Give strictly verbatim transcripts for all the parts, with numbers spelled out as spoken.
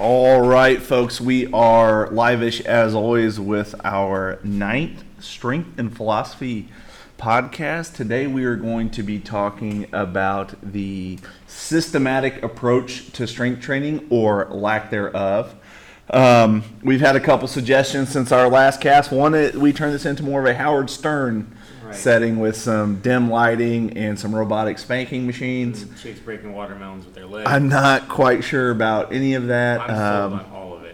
All right, folks, we are live-ish as always with our ninth Strength and Philosophy podcast. Today we are going to be talking about the systematic approach to strength training or lack thereof. Um, we've had a couple suggestions since our last cast. One, we turned this into more of a Howard Stern right. setting with some dim lighting and some robotic spanking machines. And chicks breaking watermelons with their legs. I'm not quite sure about any of that. I'm um, sold on all of it.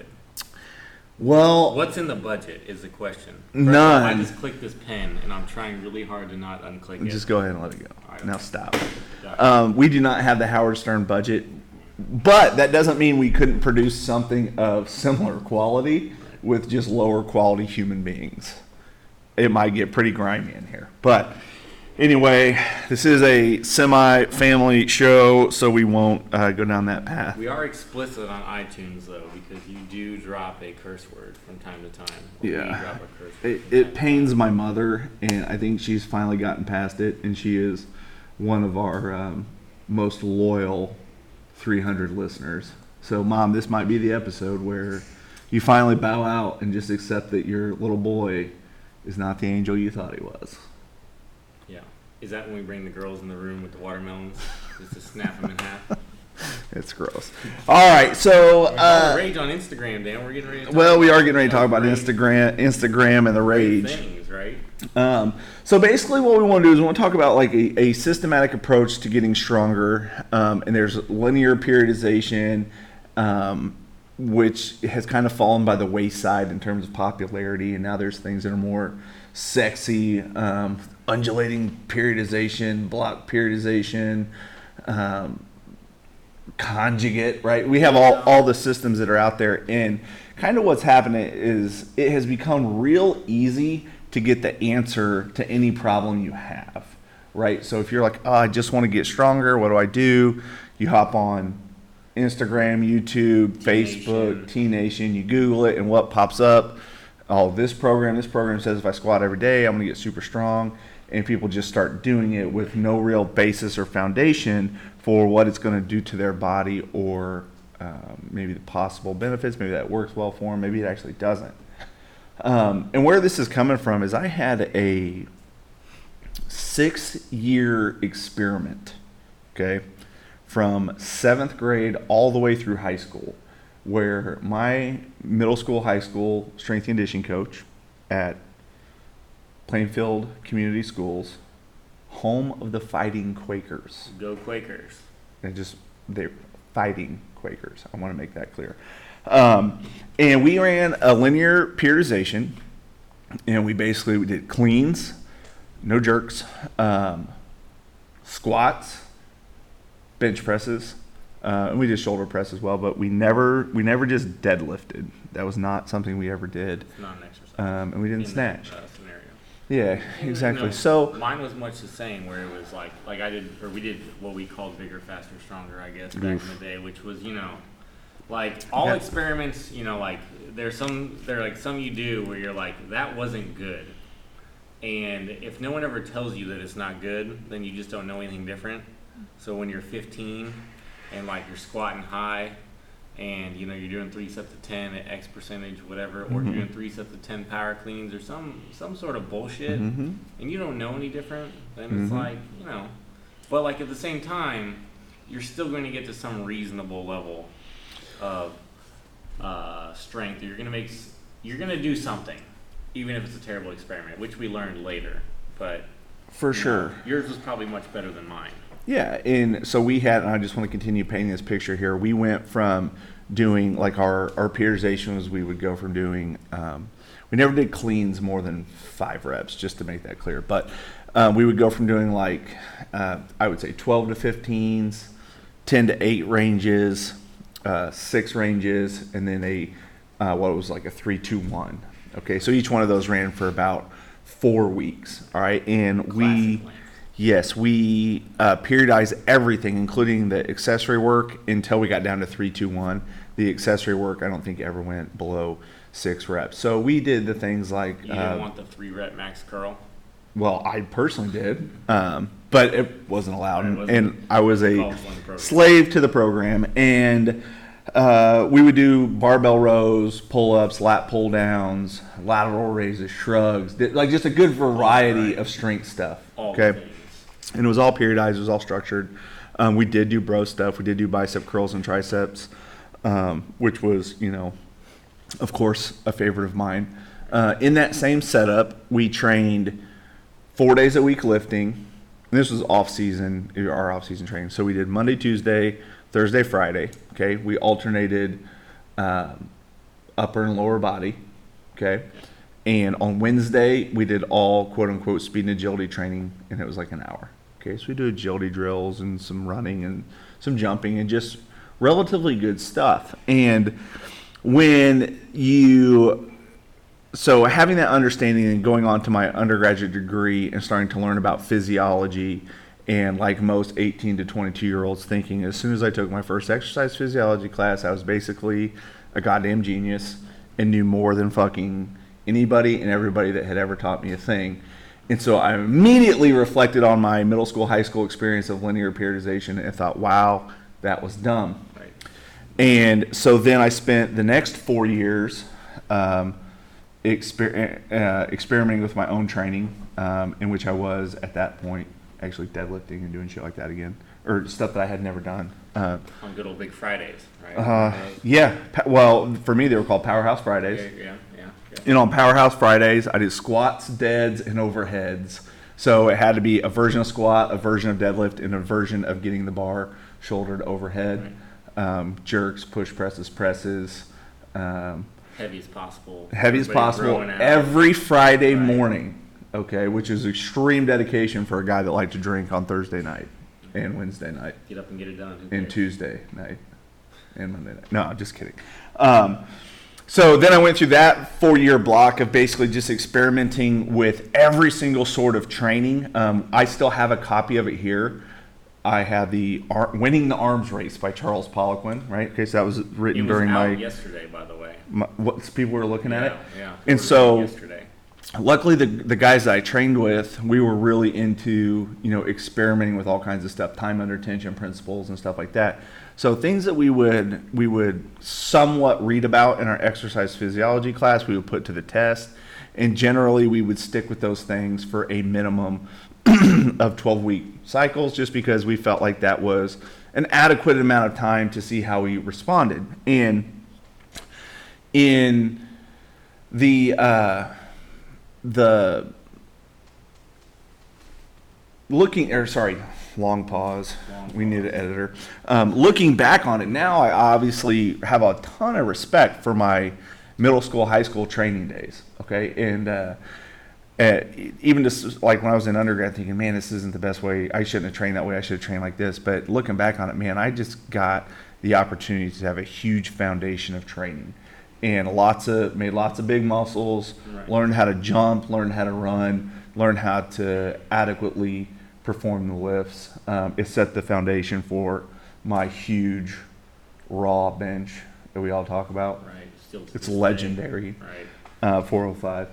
Well, what's in the budget is the question. First none. I just clicked this pen, and I'm trying really hard to not unclick it. Just go ahead and let it go. Right, now okay. stop. Um, we do not have the Howard Stern budget, but that doesn't mean we couldn't produce something of similar quality with just lower quality human beings. It might get pretty grimy in here. But anyway, this is a semi-family show, so we won't uh, go down that path. We are explicit on iTunes, though, because you do drop a curse word from time to time. Yeah. We drop a curse word It, it pains my mother, and I think she's finally gotten past it, and she is one of our um, most loyal three hundred listeners. So, Mom, this might be the episode where you finally bow out and just accept that your little boy is not the angel you thought he was. Yeah. Is that when we bring the girls in the room with the watermelons just to snap them in half? It's gross. All right, so uh, rage on Instagram, Dan. We're getting ready to talk well, we about are getting ready to talk about rage. Instagram, Instagram, and the rage. Things, right? Um, so basically, what we want to do is we want to talk about like a, a systematic approach to getting stronger. Um, and there's linear periodization, um, which has kind of fallen by the wayside in terms of popularity. And now there's things that are more sexy, um, undulating periodization, block periodization. Um, conjugate, right? We have all, all the systems that are out there, and kind of what's happening is it has become real easy to get the answer to any problem you have, right? So if you're like, oh, I just want to get stronger, what do I do? You hop on Instagram, YouTube, Facebook, T-Nation, you Google it, and what pops up? Oh, this program, this program says if I squat every day, I'm going to get super strong. And people just start doing it with no real basis or foundation for what it's going to do to their body or um, maybe the possible benefits. Maybe that works well for them. Maybe it actually doesn't. Um, and where this is coming from is I had a six-year experiment, okay, from seventh grade all the way through high school, where my middle school, high school strength and conditioning coach at Plainfield Community Schools, home of the Fighting Quakers. Go Quakers. And just, they're fighting Quakers. I want to make that clear. Um, and we ran a linear periodization, and we basically we did cleans, no jerks, um, squats, bench presses, uh, and we did shoulder press as well, but we never we never just deadlifted. That was not something we ever did. It's not an exercise. Um, and we didn't In snatch. That, uh, scenario. Yeah, exactly. No, so mine was much the same, where it was like, like I did, or we did what we called bigger, faster, stronger, I guess, back Oof. in the day, which was, you know, like all Yeah. experiments, you know, like there's some, there are like some you do where you're like, that wasn't good. And if no one ever tells you that it's not good, then you just don't know anything different. So when you're fifteen and like you're squatting high, and you know you're doing three sets of ten at X percentage, whatever, or Mm-hmm. you're doing three sets of ten power cleans or some some sort of bullshit, Mhm. and you don't know any different, then it's Mhm. like, you know. But like at the same time, you're still going to get to some reasonable level of uh, strength. You're going to make s- you're going to do something, even if it's a terrible experiment, which we learned later. But for you sure. know, yours was probably much better than mine. Yeah, and so we had, and I just want to continue painting this picture here. We went from doing, like our, our periodization was we would go from doing, um, we never did cleans more than five reps, just to make that clear. But um, we would go from doing like, uh, I would say twelve to fifteens, ten to eight ranges, uh, six ranges, and then a, uh, what was like a three, two, one. Okay, so each one of those ran for about four weeks, all right? And Classic we... plan. Yes, we uh, periodized everything, including the accessory work, until we got down to three, two, one. The accessory work, I don't think ever went below six reps. So we did the things like... You didn't uh, want the three rep max curl? Well, I personally did, um, but it wasn't allowed, It and, wasn't and I was a called for in the program. slave to the program. And Uh, we would do barbell rows, pull-ups, lat pull-downs, lateral raises, shrugs, di- like just a good variety Right. of strength stuff. All Okay, the things. and it was all periodized. It was all structured. Um, we did do bro stuff. We did do bicep curls and triceps, um, which was, you know, of course, a favorite of mine. Uh, in that same setup, we trained four days a week lifting. And this was off season, our off season training. So we did Monday, Tuesday, Thursday, Friday. Okay, we alternated um, upper and lower body. Okay, and on Wednesday we did all quote unquote speed and agility training, and it was like an hour. Okay, so we do agility drills and some running and some jumping and just relatively good stuff. And when you so having that understanding and going on to my undergraduate degree and starting to learn about physiology, and like most eighteen to twenty-two year olds thinking as soon as I took my first exercise physiology class, I was basically a goddamn genius and knew more than fucking anybody and everybody that had ever taught me a thing. And so I immediately reflected on my middle school, high school experience of linear periodization and thought, wow, that was dumb. Right. And so then I spent the next four years um, exper- uh, experimenting with my own training, um, in which I was at that point actually deadlifting and doing shit like that again, or stuff that I had never done. Uh, On good old Big Fridays, right? uh, yeah, pa- well, for me they were called Powerhouse Fridays. yeah, yeah, yeah, yeah. You know, on Powerhouse Fridays, I did squats, deads, and overheads. So it had to be a version of squat, a version of deadlift, and a version of getting the bar shouldered overhead. Um, jerks, push presses, presses. Um, Heavy as possible. heavy as Everybody possible growing out. every Friday Right. morning, okay, which is extreme dedication for a guy that liked to drink on Thursday night and Wednesday night Get up and get it done. Who and cares? Tuesday night and Monday night. No, I'm just kidding. Um, so then I went through that four-year block of basically just experimenting with every single sort of training. Um, I still have a copy of it here. I have the Ar- Winning the Arms Race by Charles Poliquin, right? Okay, so that was It written was during out my, yesterday, by the way. my what people were looking at yeah, it. Yeah. And Ordered it so- Yesterday. Luckily, the the guys that I trained with, we were really into, you know, experimenting with all kinds of stuff, time under tension principles and stuff like that. So things that we would we would somewhat read about in our exercise physiology class, we would put to the test, and generally we would stick with those things for a minimum of twelve week cycles, just because we felt like that was an adequate amount of time to see how we responded. And in the uh, the looking or sorry long pause Long we need an editor. Um, looking back on it now, I obviously have a ton of respect for my middle school, high school training days. Okay, and uh, uh, even just like when I was in undergrad, thinking, man, this isn't the best way. I shouldn't have trained that way. I should have trained like this. But looking back on it, man, I just got the opportunity to have a huge foundation of training, and lots of made lots of big muscles. Right. Learned how to jump, learned how to run, learned how to adequately perform the lifts. Um, it set the foundation for my huge raw bench that we all talk about. Right. Still to It's this day. legendary. Right. Uh, four oh five.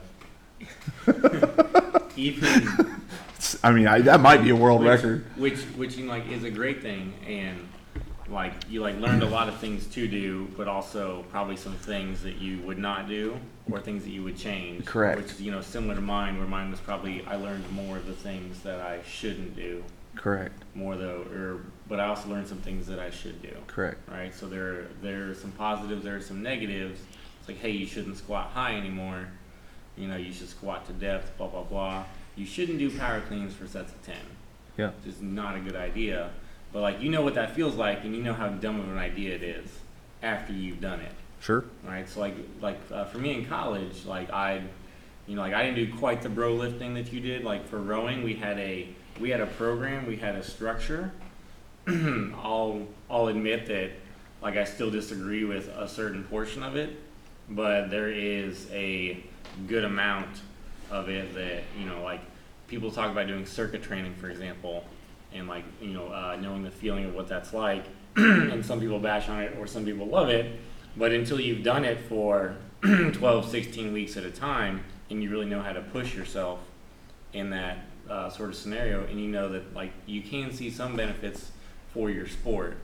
Even I mean, I, that might be a world which, record. Which, which, you know, like, is a great thing, and like you like learned a lot of things to do, but also probably some things that you would not do or things that you would change. Correct. Which is, you know, similar to mine, where mine was probably I learned more of the things that I shouldn't do, Correct. more though, or but I also learned some things that I should do. Correct. Right. So there there are some positives, there are some negatives. It's like, hey, you shouldn't squat high anymore. You know, you should squat to depth. Blah blah blah. You shouldn't do power cleans for sets of ten. Yeah. Which is not a good idea. But like, you know what that feels like, and you know how dumb of an idea it is after you've done it, Sure. right? So like, like uh, for me in college, like I, you know, like I didn't do quite the bro lifting that you did. Like for rowing, we had a we had a program, we had a structure. I'll I'll admit that, like, I still disagree with a certain portion of it, but there is a good amount of it that, you know, like people talk about doing circuit training, for example, and like, you know, uh, knowing the feeling of what that's like. And some people bash on it or some people love it, but until you've done it for twelve, sixteen weeks at a time, and you really know how to push yourself in that uh, sort of scenario, and you know that like you can see some benefits for your sport,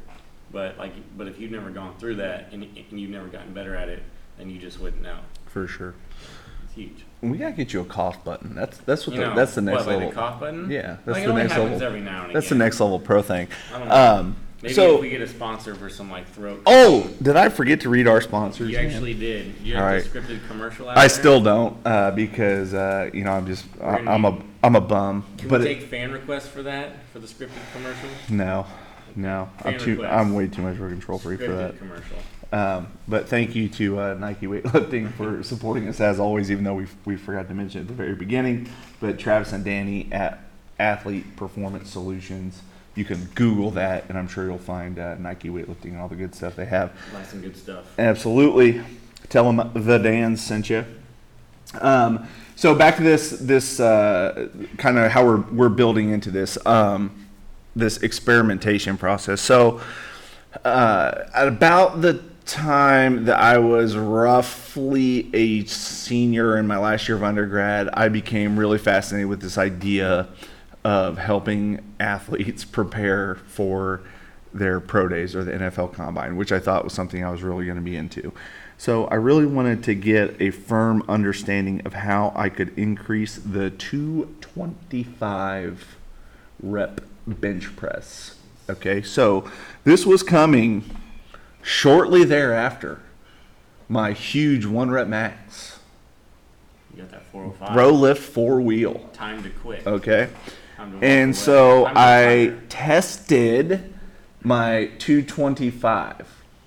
But like, but if you've never gone through that and, and you've never gotten better at it, then you just wouldn't know. For sure. It's huge. We gotta get you a cough button. That's that's what You the, know, that's the next what, like level. the cough button? Yeah, that's Like, it the only next happens level. every now and That's the again. next level pro thing. I don't know. Um, Maybe so, if we get a sponsor for some like throat. oh, did I forget to read our sponsors? You man? actually did. You All have right. the scripted commercial out I there? still don't uh, because uh, you know I'm just I, gonna I'm a need- I'm a bum. Can but we it- take fan requests for that for the scripted commercial? no, no, I'm Fan too request. I'm way too much of a control freak for Scripted that. commercial. Um, but thank you to uh, Nike Weightlifting for supporting us as always, even though we we forgot to mention it at the very beginning. But Travis and Danny at Athlete Performance Solutions, you can Google that, and I'm sure you'll find uh, Nike Weightlifting and all the good stuff they have. Nice and good stuff. Absolutely, tell them the Dan sent you. Um, so back to this this uh, kind of how we're we're building into this um, this experimentation process. So uh, at about the time that I was roughly a senior in my last year of undergrad, I became really fascinated with this idea of helping athletes prepare for their pro days or the N F L Combine, which I thought was something I was really going to be into. So I really wanted to get a firm understanding of how I could increase the two twenty-five rep bench press. Okay, so this was coming shortly thereafter. My huge one rep max. You got that four oh five. Row lift four wheel. Time to quit. Okay. Time to walk And away. so Time to I retire. tested my two twenty-five.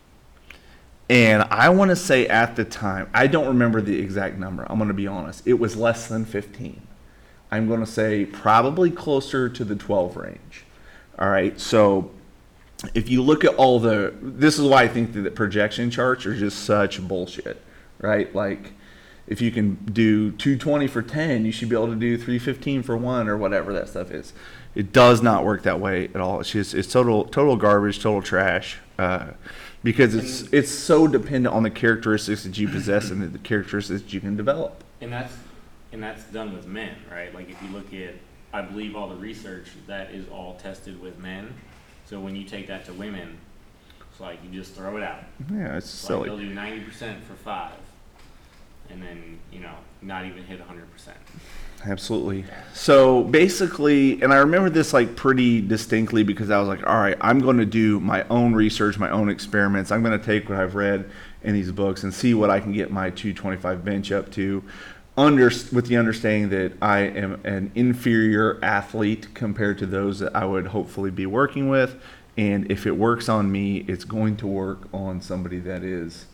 And I want to say at the time, I don't remember the exact number. I'm going to be honest. It was less than fifteen. I'm going to say probably closer to the twelve range. All right. So if you look at all the, this is why I think that the projection charts are just such bullshit, right? Like if you can do two twenty for ten, you should be able to do three fifteen for one or whatever that stuff is. It does not work that way at all. It's just, it's total, total garbage, total trash. Uh, because it's, it's so dependent on the characteristics that you possess and the characteristics that you can develop. And that's and that's done with men, right? Like if you look at, I believe all the research that is all tested with men. So when you take that to women, it's like you just throw it out. Yeah, it's It's like silly. they'll do ninety percent for five, and then you know not even hit one hundred percent. Absolutely. So basically, and I remember this like pretty distinctly because I was like, all right, I'm going to do my own research, my own experiments. I'm going to take what I've read in these books and see what I can get my two twenty-five bench up to, under, with the understanding that I am an inferior athlete compared to those that I would hopefully be working with. And if it works on me, it's going to work on somebody that is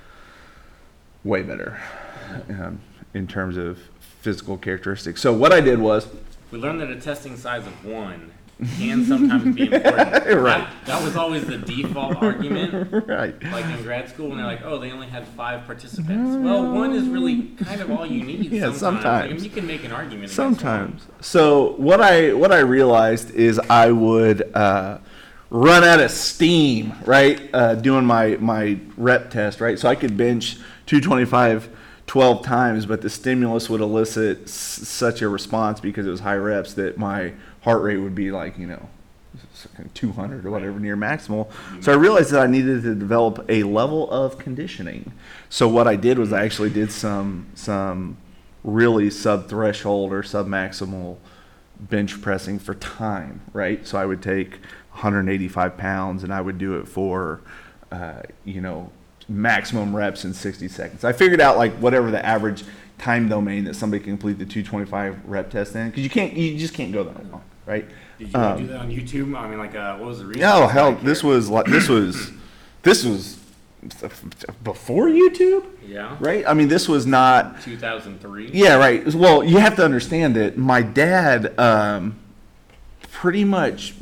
way better um, in terms of physical characteristics. So what I did was, We learned that a testing size of one can sometimes be important. Right. That, that was always the default argument. right. Like in grad school, when they're like, "Oh, they only had five participants." Well, one is really kind of all you need. Yeah, sometimes. sometimes. Like, I mean, you can make an argument. against Sometimes. So what I what I realized is I would uh, run out of steam, right? Uh, doing my my rep test, right? So I could bench two twenty-five twelve times, but the stimulus would elicit s- such a response because it was high reps that my heart rate would be like, you know, two hundred or whatever, near maximal. So I realized that I needed to develop a level of conditioning. So what I did was I actually did some some really sub-threshold or sub-maximal bench pressing for time, right? So I would take one hundred eighty-five pounds and I would do it for, uh, you know, maximum reps in sixty seconds. I figured out like whatever the average time domain that somebody can complete the two twenty-five rep test in, because you can't, you just can't go that long, right? Did you Um, do that on YouTube? I mean, like, uh, what was the reason? Oh hell, this was like this was this was before YouTube, Yeah. right? I mean, this was not. two thousand three. Yeah, right. Well, you have to understand that my dad, um, pretty much,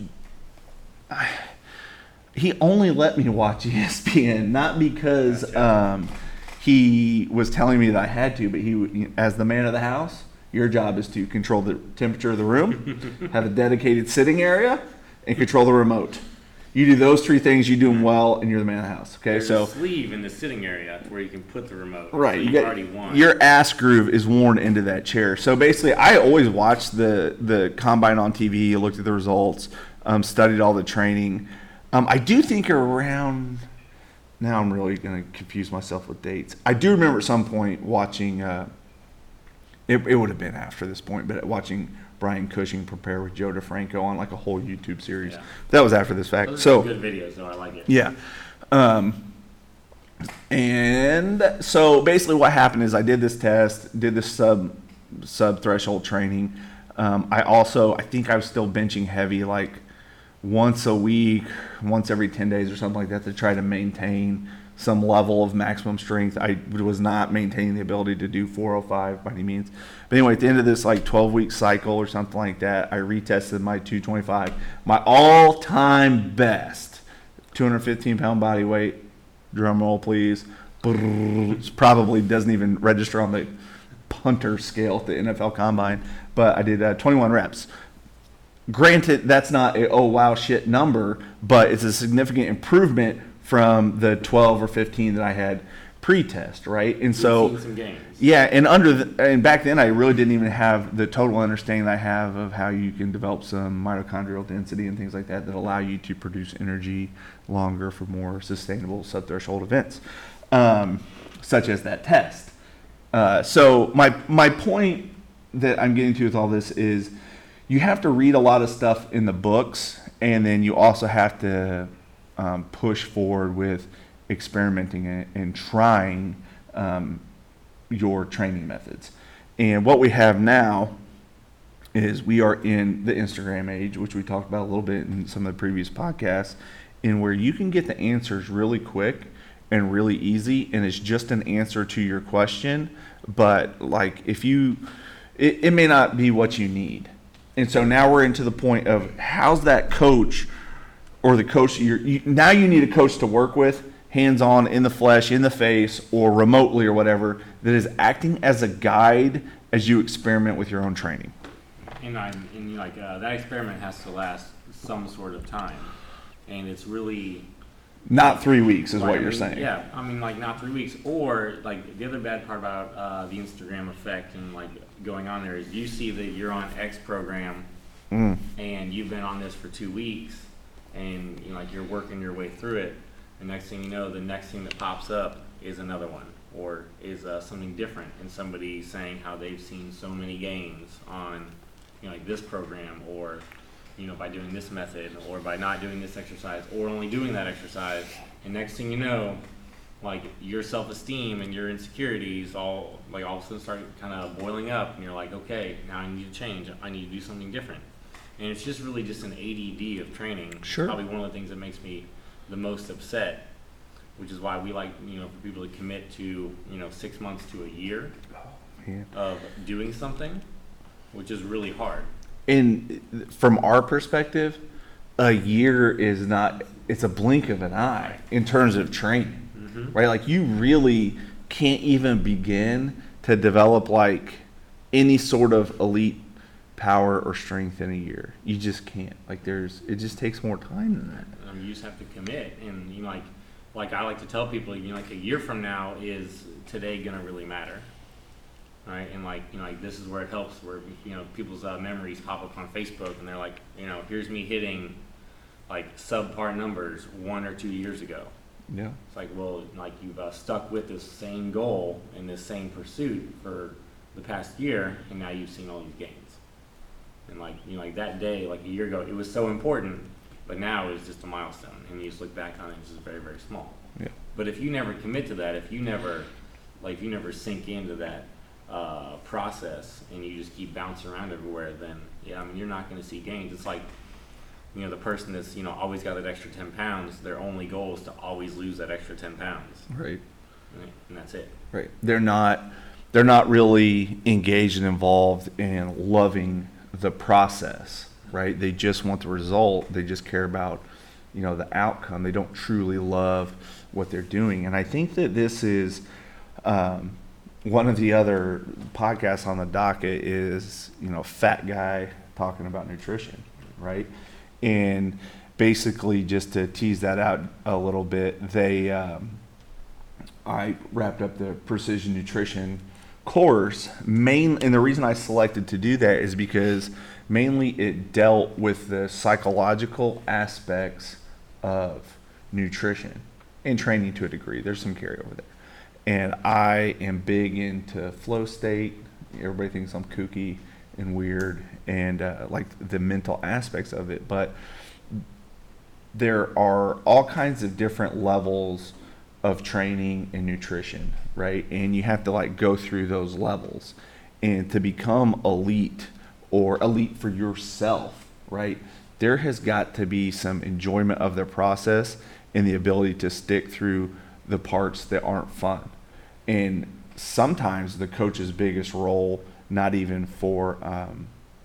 he only let me watch E S P N, not because Gotcha. um, he was telling me that I had to, but he, as the man of the house, your job is to control the temperature of the room, have a dedicated sitting area, and control the remote. You do those three things, you do them well, and you're the man of the house. Okay, There's so a sleeve in the sitting area where you can put the remote. right, So you you got already won. your ass groove is worn into that chair. So basically, I always watched the the combine on T V, looked at the results, um, studied all the training. Um, I do think around, now I'm really going to confuse myself with dates. I do remember at some point watching, uh, it, it would have been after this point, but watching Brian Cushing prepare with Joe DeFranco on like a whole YouTube series. Yeah. That was after this fact. Those are So good videos, though. I like it. yeah. Um, and so basically what happened is I did this test, did this sub sub threshold training. Um, I also, I think I was still benching heavy like once a week, once every ten days or something like that to try to maintain some level of maximum strength. I was not maintaining the ability to do four oh five by any means. But anyway, at the end of this like twelve week cycle or something like that, I retested my two twenty-five, my all time best, two hundred fifteen pound body weight. Drum roll, please. It probably doesn't even register on the punter scale at the N F L Combine, but I did uh, twenty-one reps. Granted, that's not a oh wow shit number, but it's a significant improvement from the twelve or fifteen that I had pre-test, right? And so, Seen some games. yeah, and under the, and back then I really didn't even have the total understanding I have of how you can develop some mitochondrial density and things like that that allow you to produce energy longer for more sustainable subthreshold events, um, such as that test. Uh, so my my point that I'm getting to with all this is you have to read a lot of stuff in the books, and then you also have to um, push forward with experimenting and, and trying um, your training methods. And what we have now is we are in the Instagram age, which we talked about a little bit in some of the previous podcasts, in where you can get the answers really quick and really easy, and it's just an answer to your question. But like if you, it, it may not be what you need. And so now we're into the point of how's that coach or the coach, you're, you, now you need a coach to work with, hands-on, in the flesh, in the face, or remotely or whatever, that is acting as a guide as you experiment with your own training. And I and like uh, that experiment has to last some sort of time, and it's really Not three weeks is like, what I you're mean, saying. Yeah, I mean like not three weeks. Or like the other bad part about uh, the Instagram effect and like going on there is you see that you're on X program Mm. and you've been on this for two weeks, and you know, like you're working your way through it. The next thing you know, the next thing that pops up is another one, or is uh, something different, and somebody saying how they've seen so many gains on, you know, like this program, or you know, by doing this method, or by not doing this exercise, or only doing that exercise. And next thing you know, like your self-esteem and your insecurities all like all of a sudden start kind of boiling up, and you're like, okay, now I need to change. I need to do something different. And it's just really just an A D D of training. Sure. Probably one of the things that makes me the most upset, which is why we like, you know, for people to commit to, you know, six months to a year Yeah. of doing something, which is really hard. And from our perspective, a year is not, it's a blink of an eye in terms of training, Mm-hmm. right? Like you really can't even begin to develop like any sort of elite power or strength in a year. You just can't. Like there's, it just takes more time than that. Um, you just have to commit, and you know, like, like I like to tell people, you know, like a year from now is today gonna really matter, right? And like, you know, like this is where it helps, where you know people's uh, memories pop up on Facebook, and they're like, you know, here's me hitting like subpar numbers one or two years ago. Yeah. It's like, well, like you've uh, stuck with this same goal and this same pursuit for the past year, and now you've seen all these gains. And like, you know, like that day, like a year ago, it was so important, but now it's just a milestone, and you just look back on it, it's just very, very small. Yeah. But if you never commit to that, if you never, like, if you never sink into that uh, process, and you just keep bouncing around everywhere, then yeah, I mean, you're not going to see gains. It's like, you know, the person that's, you know, always got that extra ten pounds, their only goal is to always lose that extra ten pounds, Right. and that's it. Right. They're not, they're not really engaged and involved in loving the process, right? They just want the result. They just care about, you know, the outcome. They don't truly love what they're doing. And I think that this is um, one of the other podcasts on the docket is, you know, Fat Guy talking about nutrition, right? And basically, just to tease that out a little bit, they um, I wrapped up the precision nutrition course, main, and the reason I selected to do that is because mainly it dealt with the psychological aspects of nutrition and training to a degree. There's some carryover there. And I am big into flow state. Everybody thinks I'm kooky and weird and uh, like the mental aspects of it. But there are all kinds of different levels of training and nutrition, right? And you have to like go through those levels. And to become elite or elite for yourself, right? There has got to be some enjoyment of the process and the ability to stick through the parts that aren't fun. And sometimes the coach's biggest role, not even for um,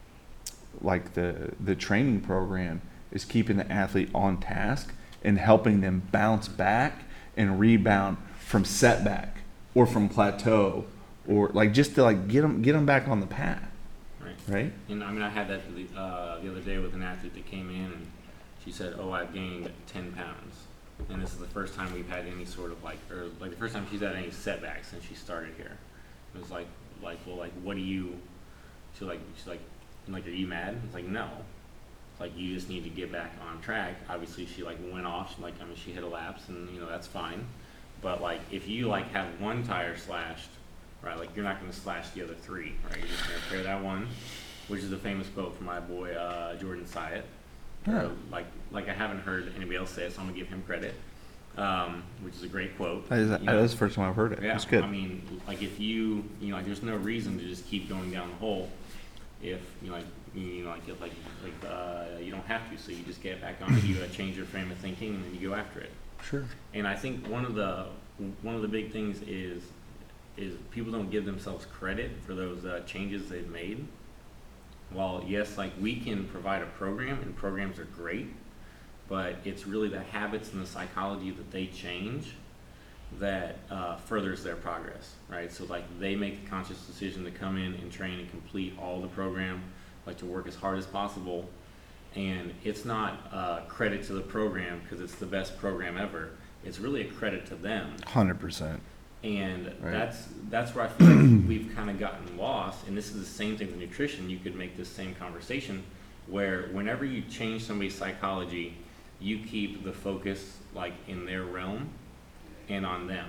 like the the training program, is keeping the athlete on task and helping them bounce back and rebound from setback or from plateau, or like just to like get them get them back on the path. Right. Right. And I mean, I had that the, uh, the other day with an athlete that came in and she said, "Oh, I've gained ten pounds." And this is the first time we've had any sort of like, or like the first time she's had any setbacks since she started here. It was like, like, well, like, what do you? She's like, she's like, like, are you mad? It's like, no. It's like you just need to get back on track. Obviously, she like went off. She like, I mean, she hit a lapse, and you know that's fine. But like, if you like have one tire slashed, right? Like you're not going to slash the other three, right? You're just going to tear that one, which is a famous quote from my boy uh, Jordan Syatt. Yeah. Uh, like, like I haven't heard anybody else say it, so I'm gonna give him credit, um, which is a great quote. That is, You that know, is the first time I've heard it. yeah, It's good. I mean, like if you, you know, like there's no reason to just keep going down the hole if you know, like you know, like if, like like uh, you don't have to. So you just get back on it. You uh, change your frame of thinking, and then you go after it. Sure. And I think one of the one of the big things is is people don't give themselves credit for those uh, changes they've made. While yes, like we can provide a program, and programs are great, but it's really the habits and the psychology that they change that uh, furthers their progress, right? So like they make the conscious decision to come in and train and complete all the program, like to work as hard as possible, and it's not uh, credit to the program because it's the best program ever. It's really a credit to them. one hundred percent. And Right. that's that's where I feel like we've kind of gotten lost. And this is the same thing with nutrition. You could make this same conversation where whenever you change somebody's psychology, you keep the focus like in their realm and on them.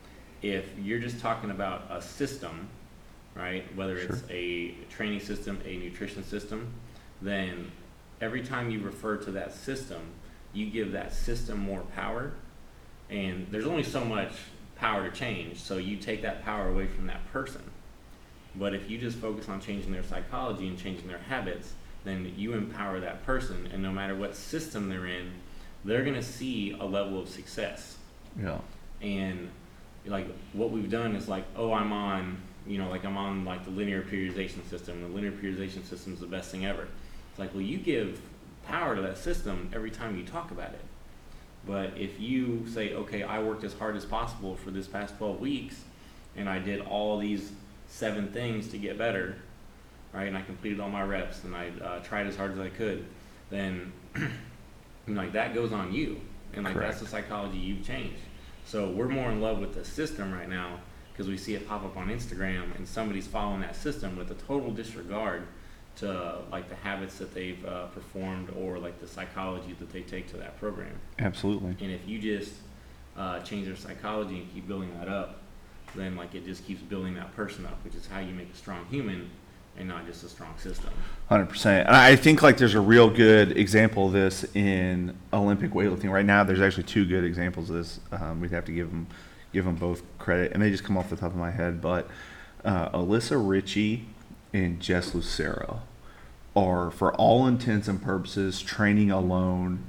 If you're just talking about a system, right, whether it's Sure. a training system, a nutrition system, then every time you refer to that system, you give that system more power. And there's only so much power to change, so you take that power away from that person. But if you just focus on changing their psychology and changing their habits, then you empower that person, and no matter what system they're in, they're going to see a level of success. Yeah. And like what we've done is like, oh, I'm on, you know, like I'm on like the linear periodization system. The linear periodization system is the best thing ever. It's like, well, you give power to that system every time you talk about it. But if you say, okay, I worked as hard as possible for this past twelve weeks, and I did all these seven things to get better, right, and I completed all my reps, and I uh, tried as hard as I could, then you know, like that goes on you, and like Correct. that's the psychology you've changed. So we're more in love with the system right now because we see it pop up on Instagram, and somebody's following that system with a total disregard to like the habits that they've uh, performed or like the psychology that they take to that program. Absolutely. And if you just uh, change their psychology and keep building that up, then like it just keeps building that person up, which is how you make a strong human and not just a strong system. one hundred percent. And I think like there's a real good example of this in Olympic weightlifting right now. There's actually two good examples of this. Um, we'd have to give them give them both credit, and they just come off the top of my head. But uh, Alyssa Ritchie and Jess Lucero are, for all intents and purposes, training alone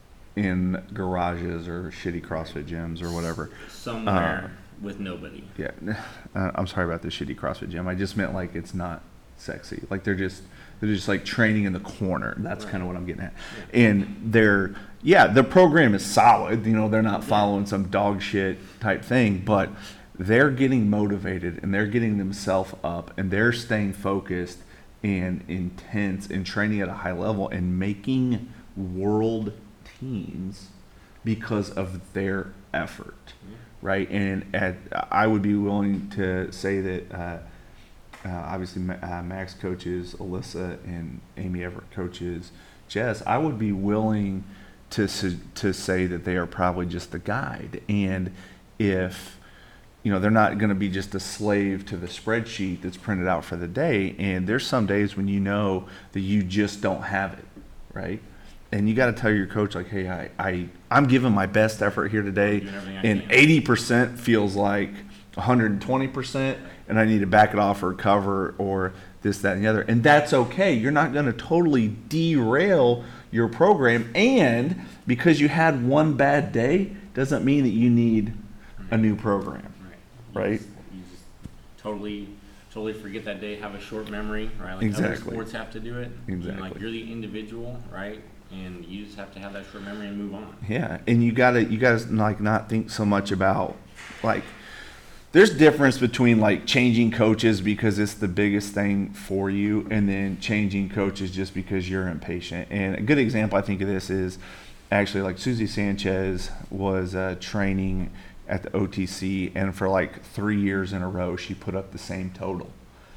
in garages or shitty CrossFit gyms or whatever. Somewhere with nobody. Yeah, uh, I'm sorry about the shitty CrossFit gym. I just meant like it's not sexy. Like they're just they're just like training in the corner. That's Right. kind of what I'm getting at. Yeah. And they're yeah, the program is solid. You know, they're not following some dog shit type thing, but they're getting motivated and they're getting themselves up and they're staying focused and intense and training at a high level and making world teams because of their effort. Yeah. Right, and at, I would be willing to say that uh, uh, obviously Ma- uh, Max coaches Alyssa and Amy Everett coaches Jess. I would be willing to su- to say that they are probably just the guide. And if you know, they're not going to be just a slave to the spreadsheet that's printed out for the day. And there's some days when you know that you just don't have it, right? And you got to tell your coach, like, hey, I, I, I'm giving my best effort here today, Doing everything I and can. eighty percent feels like one hundred twenty percent, and I need to back it off or cover or this, that, and the other. And that's okay. You're not going to totally derail your program. And because you had one bad day doesn't mean that you need a new program. You Right. Just, you just totally, totally forget that day. Have a short memory, right? Like Exactly. other sports have to do it. And like Exactly. you're the individual, right? And you just have to have that short memory and move on. Yeah, and you gotta you gotta like not think so much about like there's difference between like changing coaches because it's the biggest thing for you, and then changing coaches just because you're impatient. And a good example I think of this is actually like Susie Sanchez was uh, training at the O T C, and for like three years in a row she put up the same total.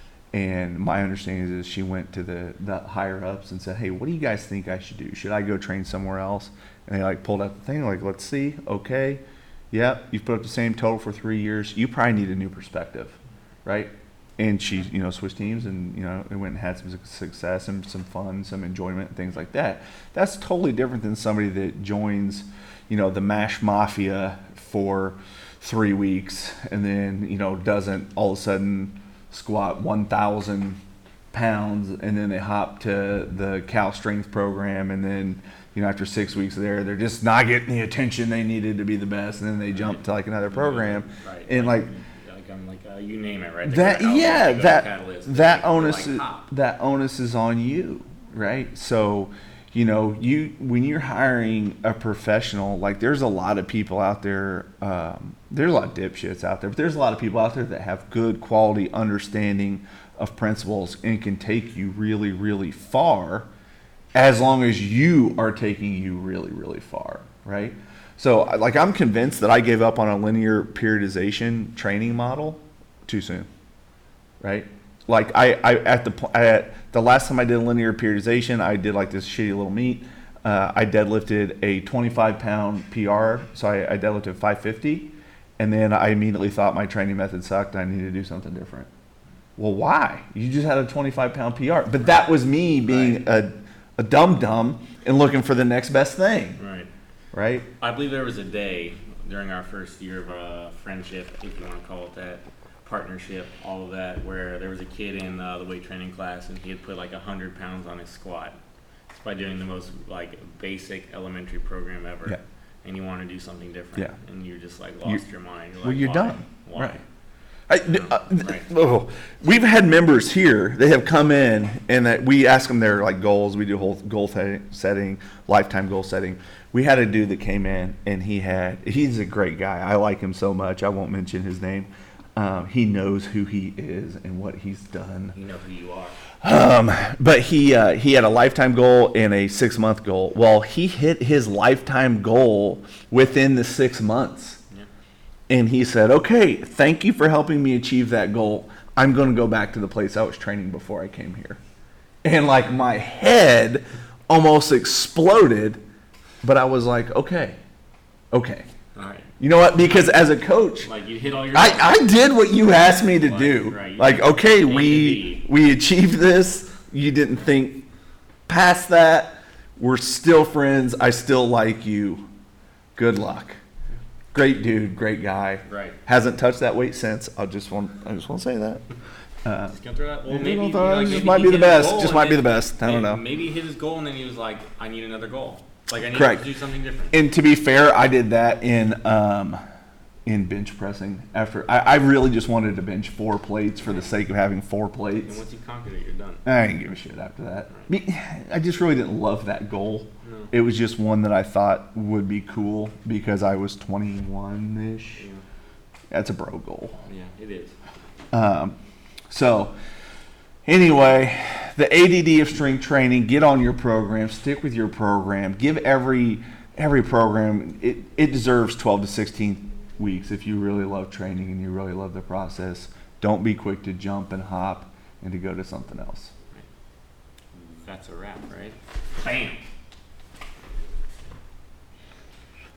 And my understanding is she went to the, the higher ups and said, hey, what do you guys think I should do? Should I go train somewhere else? And they like pulled out the thing, like, let's see. Okay. Yep. You've put up the same total for three years. You probably need a new perspective. Right. And she, you know, switched teams and, you know, it went and had some success and some fun, some enjoyment and things like that. That's totally different than somebody that joins, you know, the MASH Mafia for three weeks and then, you know, doesn't all of a sudden squat one thousand pounds, and then they hop to the Cal Strength program, and then, you know, after six weeks there, they're just not getting the attention they needed to be the best, and then they jump to like another program, Right. and like, like I'm like uh, you name it, right? They that, go to Catalyst, yeah, they go to that Catalyst, that they go to, onus like, is, Hop. that onus is on you, right? So, you know, you when you're hiring a professional, like there's a lot of people out there, um, there's a lot of dipshits out there, but there's a lot of people out there that have good quality understanding of principles and can take you really, really far, as long as you are taking you really, really far, right? So, like, I'm convinced that I gave up on a linear periodization training model too soon, right? Like, I, I at the pl- at the last time I did a linear periodization, I did like this shitty little meet. Uh, I deadlifted a twenty-five pound P R, so I, I deadlifted five fifty, and then I immediately thought my training method sucked. I needed to do something different. Well, why? You just had a twenty-five pound P R, but that was me being Right. a a dum dum and looking for the next best thing, Right. right? I believe there was a day during our first year of uh, friendship, if you want to call it that, partnership, all of that, where there was a kid in uh, the weight training class and he had put like one hundred pounds on his squat. It's by doing the most like basic elementary program ever. Yeah. And you want to do something different. Yeah. And you just like You- lost your mind. You're well, like, you're why? done. Why? Right. I, uh, Right. oh, we've had members here. They have come in, and that we ask them their like goals. We do whole goal th- setting, lifetime goal setting. We had a dude that came in, and he had. He's a great guy. I like him so much. I won't mention his name. Um, he knows who he is and what he's done. You know who you are. Um, but he uh, he had a lifetime goal and a six month goal. Well, he hit his lifetime goal within the six months. And he said, okay, thank you for helping me achieve that goal. I'm going to go back to the place I was training before I came here. And like my head almost exploded, but I was like, okay, okay. All right. You know what? Because as a coach, Like you hit all your. I, I did what you asked me to Right, do. right. Like, okay, A to we B. we achieved this. You didn't think past that. We're still friends. I still like you. Good luck. Great dude, great guy. Right. Hasn't touched that weight since. I just want I just want to say that. Uh, Just gonna throw that. Well, you maybe, know, you know, like, just maybe might he be the hit his best. goal Just and might be then- the best. I don't maybe- know. Maybe he hit his goal and then he was like, I need another goal. Like I need Correct. to do something different. And to be fair, I did that in um, in bench pressing. After I, I really just wanted to bench four plates for the sake of having four And plates. once you conquered it, you're done. I didn't give a shit after that. Me- I just really didn't love that goal. No. It was just one that I thought would be cool because I was twenty-one-ish. Yeah. That's a bro goal. Yeah, it is. Um, so, anyway, the A D D of strength training. Get on your program. Stick with your program. Give every every program. It it deserves twelve to sixteen weeks if you really love training and you really love the process. Don't be quick to jump and hop and to go to something else. That's a wrap, right? Bam.